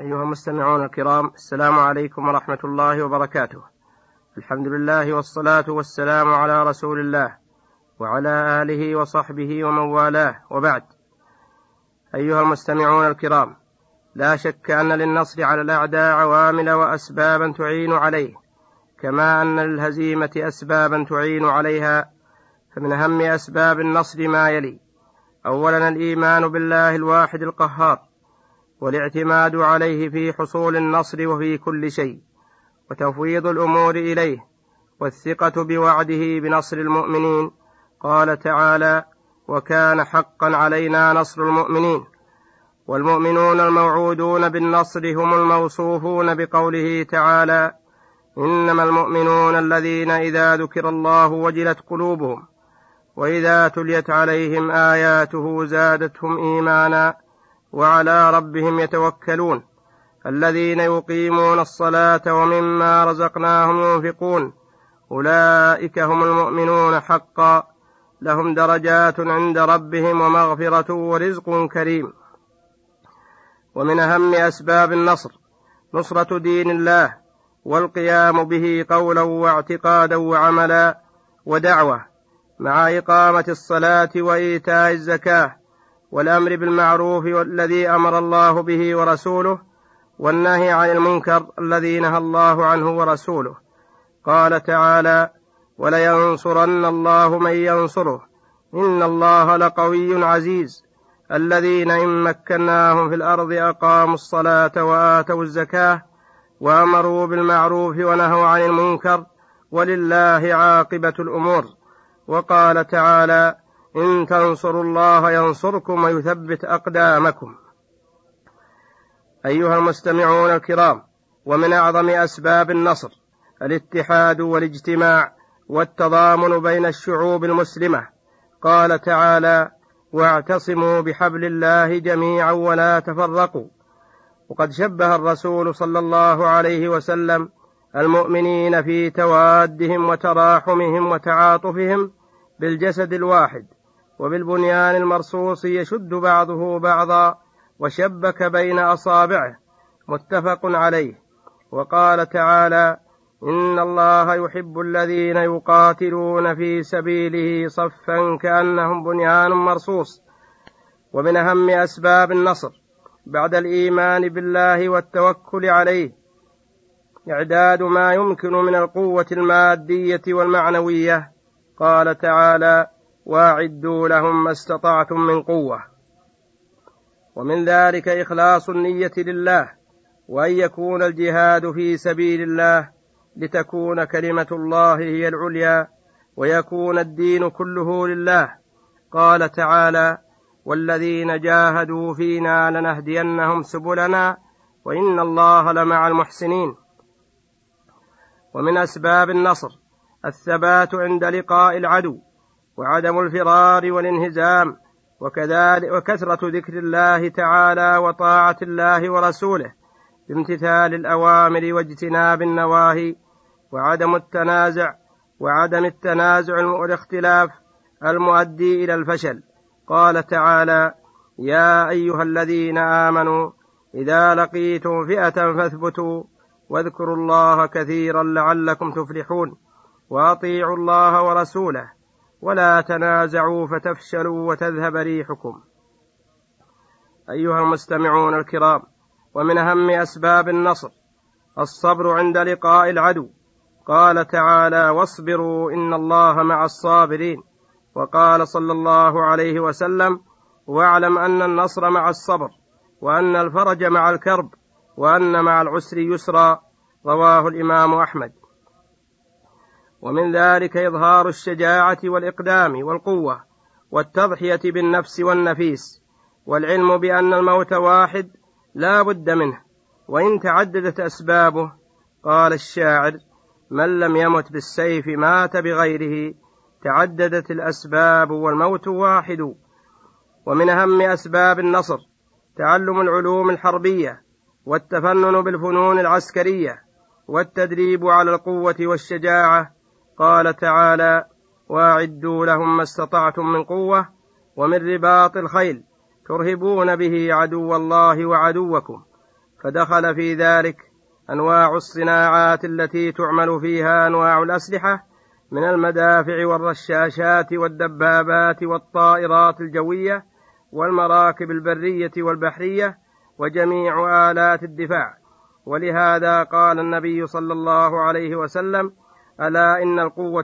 أيها المستمعون الكرام، السلام عليكم ورحمة الله وبركاته. الحمد لله والصلاة والسلام على رسول الله وعلى آله وصحبه ومن والاه، وبعد. أيها المستمعون الكرام، لا شك أن للنصر على الأعداء عوامل وأسبابا تعين عليه، كما أن للهزيمة أسبابا تعين عليها. فمن أهم أسباب النصر ما يلي: أولا الإيمان بالله الواحد القهار، والاعتماد عليه في حصول النصر وفي كل شيء، وتفويض الأمور إليه، والثقة بوعده بنصر المؤمنين. قال تعالى: وكان حقا علينا نصر المؤمنين. والمؤمنون الموعودون بالنصر هم الموصوفون بقوله تعالى: إنما المؤمنون الذين إذا ذكر الله وجلت قلوبهم وإذا تليت عليهم آياته زادتهم إيمانا وعلى ربهم يتوكلون الذين يقيمون الصلاة ومما رزقناهم ينفقون أولئك هم المؤمنون حقا لهم درجات عند ربهم ومغفرة ورزق كريم. ومن أهم أسباب النصر نصرة دين الله والقيام به قولا واعتقادا وعملا ودعوة، مع إقامة الصلاة وإيتاء الزكاة والأمر بالمعروف الذي أمر الله به ورسوله، والنهي عن المنكر الذي نهى الله عنه ورسوله. قال تعالى: ولينصرن الله من ينصره إن الله لقوي عزيز الذين إن مكناهم في الأرض أقاموا الصلاة وآتوا الزكاة وأمروا بالمعروف ونهوا عن المنكر ولله عاقبة الأمور. وقال تعالى: إن تنصروا الله ينصركم ويثبت أقدامكم. أيها المستمعون الكرام، ومن أعظم أسباب النصر الاتحاد والاجتماع والتضامن بين الشعوب المسلمة. قال تعالى: واعتصموا بحبل الله جميعا ولا تفرقوا. وقد شبه الرسول صلى الله عليه وسلم المؤمنين في توادهم وتراحمهم وتعاطفهم بالجسد الواحد وبالبنيان المرصوص يشد بعضه بعضا وشبك بين أصابعه، متفق عليه. وقال تعالى: إن الله يحب الذين يقاتلون في سبيله صفا كأنهم بنيان مرصوص. ومن أهم أسباب النصر بعد الإيمان بالله والتوكل عليه إعداد ما يمكن من القوة المادية والمعنوية. قال تعالى: واعدوا لهم ما استطعتم من قوة. ومن ذلك إخلاص النية لله، وأن يكون الجهاد في سبيل الله لتكون كلمة الله هي العليا ويكون الدين كله لله. قال تعالى: والذين جاهدوا فينا لنهدينهم سبلنا وإن الله لمع المحسنين. ومن أسباب النصر الثبات عند لقاء العدو وعدم الفرار والانهزام، وكثرة ذكر الله تعالى وطاعة الله ورسوله بامتثال الأوامر واجتناب النواهي، وعدم التنازع والاختلاف المؤدي إلى الفشل. قال تعالى: يا أيها الذين آمنوا إذا لقيتم فئة فاثبتوا واذكروا الله كثيرا لعلكم تفلحون وأطيعوا الله ورسوله ولا تنازعوا فتفشلوا وتذهب ريحكم. أيها المستمعون الكرام، ومن أهم أسباب النصر الصبر عند لقاء العدو. قال تعالى: واصبروا إن الله مع الصابرين. وقال صلى الله عليه وسلم: واعلم أن النصر مع الصبر، وأن الفرج مع الكرب، وأن مع العسر يسرا. رواه الإمام أحمد. ومن ذلك إظهار الشجاعة والإقدام والقوة والتضحية بالنفس والنفيس، والعلم بأن الموت واحد لا بد منه وإن تعددت أسبابه. قال الشاعر: من لم يمت بالسيف مات بغيره، تعددت الأسباب والموت واحد. ومن أهم أسباب النصر تعلم العلوم الحربية والتفنن بالفنون العسكرية والتدريب على القوة والشجاعة. قال تعالى: واعدوا لهم ما استطعتم من قوة ومن رباط الخيل ترهبون به عدو الله وعدوكم. فدخل في ذلك أنواع الصناعات التي تعمل فيها أنواع الأسلحة من المدافع والرشاشات والدبابات والطائرات الجوية والمراكب البرية والبحرية وجميع آلات الدفاع. ولهذا قال النبي صلى الله عليه وسلم: ألا إن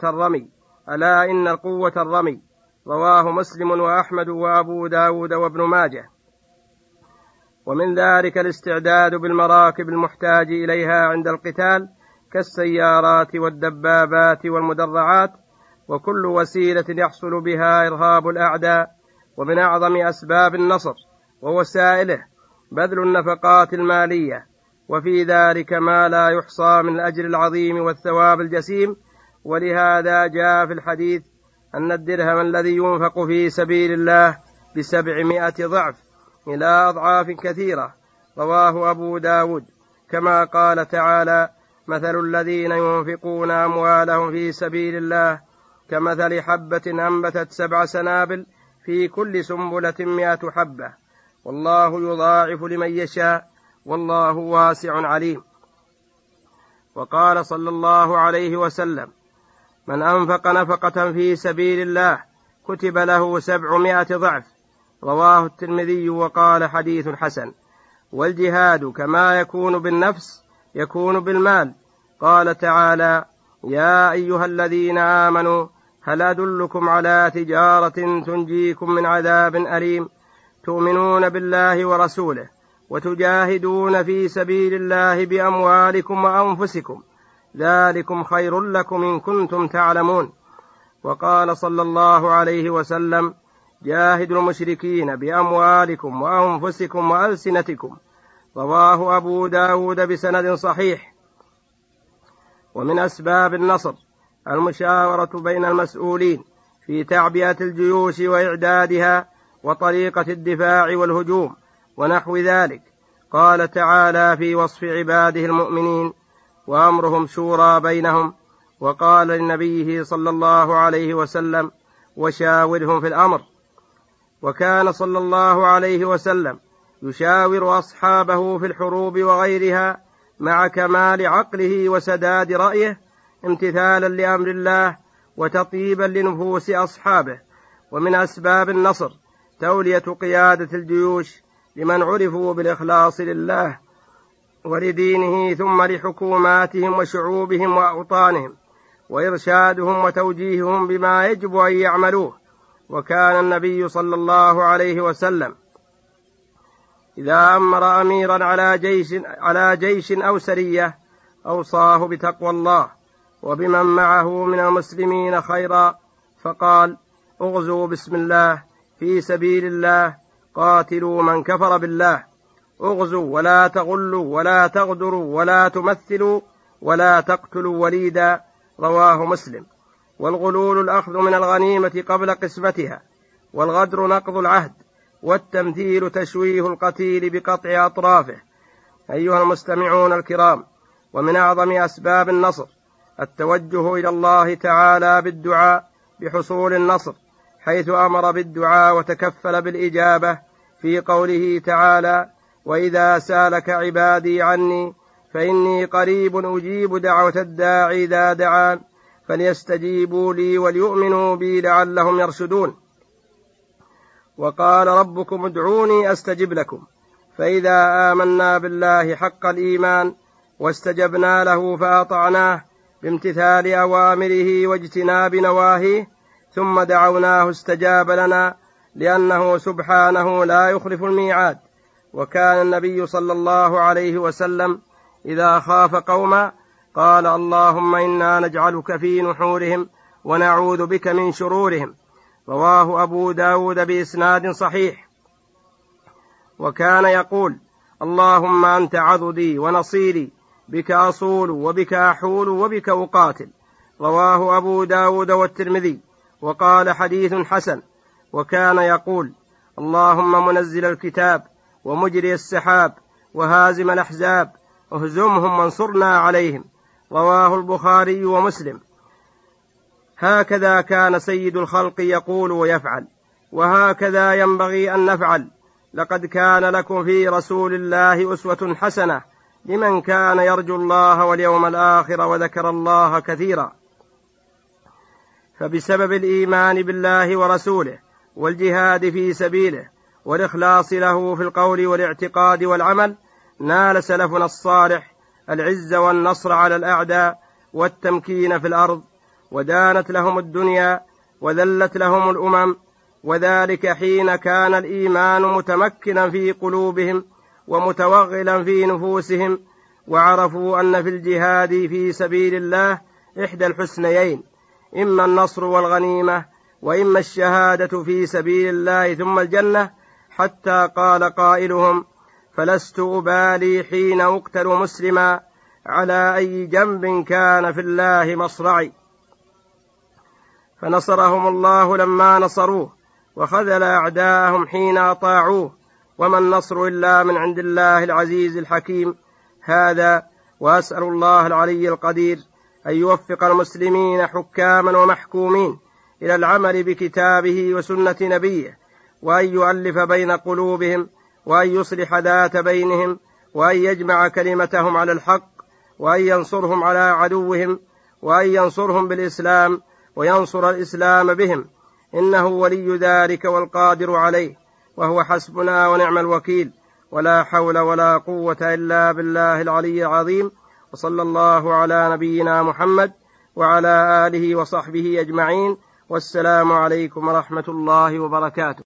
القوة الرمي. رواه مسلم وأحمد وأبو داود وابن ماجه. ومن ذلك الاستعداد بالمراكب المحتاج إليها عند القتال كالسيارات والدبابات والمدرعات وكل وسيلة يحصل بها إرهاب الأعداء. ومن أعظم أسباب النصر ووسائله بذل النفقات المالية، وفي ذلك ما لا يحصى من الأجر العظيم والثواب الجسيم. ولهذا جاء في الحديث أن الدرهم الذي ينفق في سبيل الله ب700 ضعف إلى أضعاف كثيرة. رواه أبو داود. كما قال تعالى: مثل الذين ينفقون أموالهم في سبيل الله كمثل حبة أنبتت 7 سنابل في كل سنبلة 100 حبة والله يضاعف لمن يشاء والله واسع عليم. وقال صلى الله عليه وسلم: من أنفق نفقة في سبيل الله كتب له 700 ضعف. رواه الترمذي وقال: حديث حسن. والجهاد كما يكون بالنفس يكون بالمال. قال تعالى: يا أيها الذين آمنوا هل أدلكم على تجارة تنجيكم من عذاب أليم تؤمنون بالله ورسوله وتجاهدون في سبيل الله بأموالكم وأنفسكم ذلكم خير لكم إن كنتم تعلمون. وقال صلى الله عليه وسلم: جاهدوا المشركين بأموالكم وأنفسكم وألسنتكم. رواه أبو داود بسند صحيح. ومن أسباب النصر المشاورة بين المسؤولين في تعبئة الجيوش وإعدادها وطريقة الدفاع والهجوم ونحو ذلك. قال تعالى في وصف عباده المؤمنين: وأمرهم شورى بينهم. وقال لنبيه صلى الله عليه وسلم: وشاورهم في الأمر. وكان صلى الله عليه وسلم يشاور أصحابه في الحروب وغيرها مع كمال عقله وسداد رأيه امتثالا لأمر الله وتطيبا لنفوس أصحابه. ومن أسباب النصر تولية قيادة الجيوش لمن عرفوا بالإخلاص لله ولدينه ثم لحكوماتهم وشعوبهم وأوطانهم وإرشادهم وتوجيههم بما يجب أن يعملوه. وكان النبي صلى الله عليه وسلم إذا أمر أميرا على جيش أو سرية أوصاه بتقوى الله وبمن معه من المسلمين خيرا، فقال: اغزوا بسم الله في سبيل الله قاتلوا من كفر بالله، اغزوا ولا تغلوا ولا تغدروا ولا تمثلوا ولا تقتلوا وليدا. رواه مسلم. والغلول الأخذ من الغنيمة قبل قسمتها، والغدر نقض العهد، والتمثيل تشويه القتيل بقطع أطرافه. أيها المستمعون الكرام، ومن أعظم أسباب النصر التوجه إلى الله تعالى بالدعاء بحصول النصر، حيث أمر بالدعاء وتكفل بالإجابة في قوله تعالى: وإذا سالك عبادي عني فإني قريب أجيب دعوة الداعي إذا دعان فليستجيبوا لي وليؤمنوا بي لعلهم يرشدون. وقال ربكم ادعوني أستجب لكم. فإذا آمنا بالله حق الإيمان واستجبنا له فأطعناه بامتثال أوامره واجتناب نواهيه ثم دعوناه استجاب لنا، لأنه سبحانه لا يخلف الميعاد. وكان النبي صلى الله عليه وسلم إذا خاف قوما قال: اللهم إنا نجعلك في نحورهم ونعوذ بك من شرورهم. رواه أبو داود بإسناد صحيح. وكان يقول: اللهم أنت عضدي ونصيري، بك أصول وبك أحول وبك أقاتل. رواه أبو داود والترمذي وقال: حديث حسن. وكان يقول: اللهم منزل الكتاب ومجري السحاب وهازم الأحزاب اهزمهم وانصرنا عليهم. رواه البخاري ومسلم. هكذا كان سيد الخلق يقول ويفعل، وهكذا ينبغي أن نفعل. لقد كان لكم في رسول الله أسوة حسنة لمن كان يرجو الله واليوم الآخر وذكر الله كثيرا. فبسبب الإيمان بالله ورسوله والجهاد في سبيله والإخلاص له في القول والاعتقاد والعمل نال سلفنا الصالح العز والنصر على الأعداء والتمكين في الأرض، ودانت لهم الدنيا وذلت لهم الأمم، وذلك حين كان الإيمان متمكنا في قلوبهم ومتوغلا في نفوسهم، وعرفوا أن في الجهاد في سبيل الله إحدى الحسنيين، إما النصر والغنيمة وإما الشهادة في سبيل الله ثم الجنة، حتى قال قائلهم: فلست أبالي حين أقتل مسلما على أي جنب كان في الله مصرعي. فنصرهم الله لما نصروه، وخذل أعداءهم حين أطاعوه، وما النصر إلا من عند الله العزيز الحكيم. هذا وأسأل الله العلي القدير أن يوفق المسلمين حكاما ومحكومين إلى العمل بكتابه وسنة نبيه، وأن يؤلف بين قلوبهم، وأن يصلح ذات بينهم، وأن يجمع كلمتهم على الحق، وأن ينصرهم على عدوهم، وأن ينصرهم بالإسلام وينصر الإسلام بهم، إنه ولي ذلك والقادر عليه، وهو حسبنا ونعم الوكيل، ولا حول ولا قوة إلا بالله العلي العظيم. وصلى الله على نبينا محمد وعلى آله وصحبه أجمعين، والسلام عليكم ورحمة الله وبركاته.